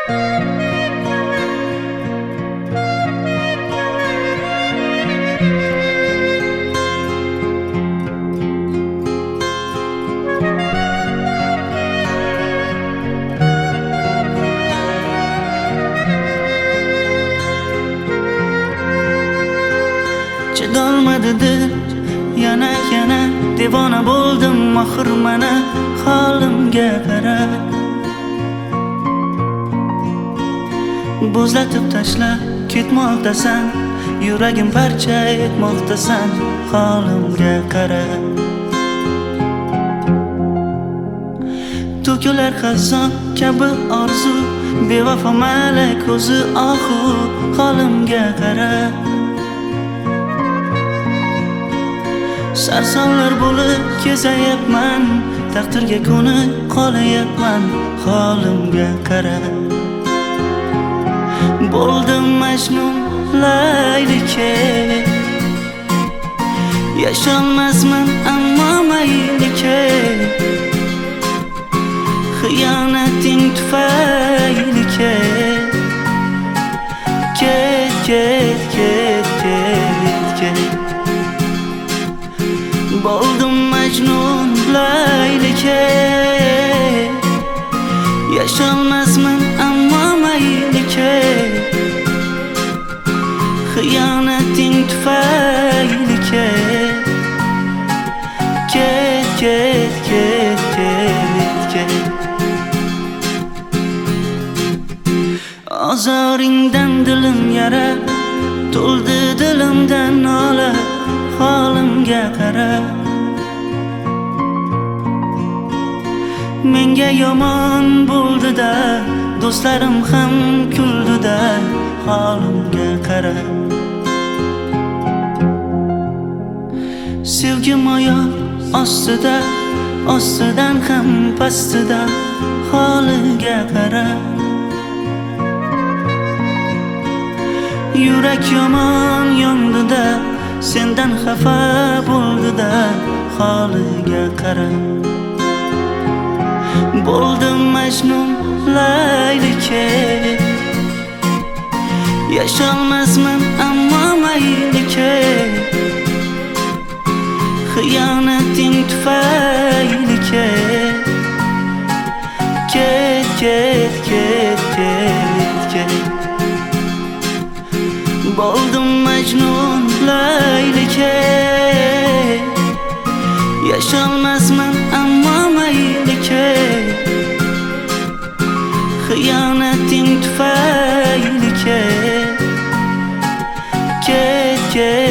Chidolmadi dil, yana devona bo'ldim oxir mana holimga qara. Bo'zlatib tashla ketmoqdasan, yuragim parcha etmoqdasan, holimga qara. To'kilar xazon kabi orzu, bevafo malak ko'zi ohu, holimga qara. Sarsonlar bo'lib kezayapman, taqdirga ko'nib qolayapman, holimga qara. Bo'ldim Majnun laylike, yasholmasman ammo maylike. Xiyonating tufayli ket, ket, ket, ket, ket. Bo'ldim Majnun laylike, yasholmasman ammo maylike. Xiyonating tufayli ket, ket, ket, ket, ket, ket. Ozoringdan dilim yara, to'ldi dilimdan nola, holimga qara. Menga yomon bo'ldi-da, do'stlarim ham kuldi-da, holimga qara. Sevgim oyoq ostida, ostidan ham pastida, holiga qara. Yurak yomon yondi-da, sendan xafa bo'ldi-da, holiga qara. Bo'ldim Majnun laylike, yasholmasman ammo maylike. Xiyonating tufayli ket, ket, ket, ket, ket, ket. Bo'ldim Majnun laylike, yasholmasman ammo maylike. Xiyonating tufayli ket, ket, ket.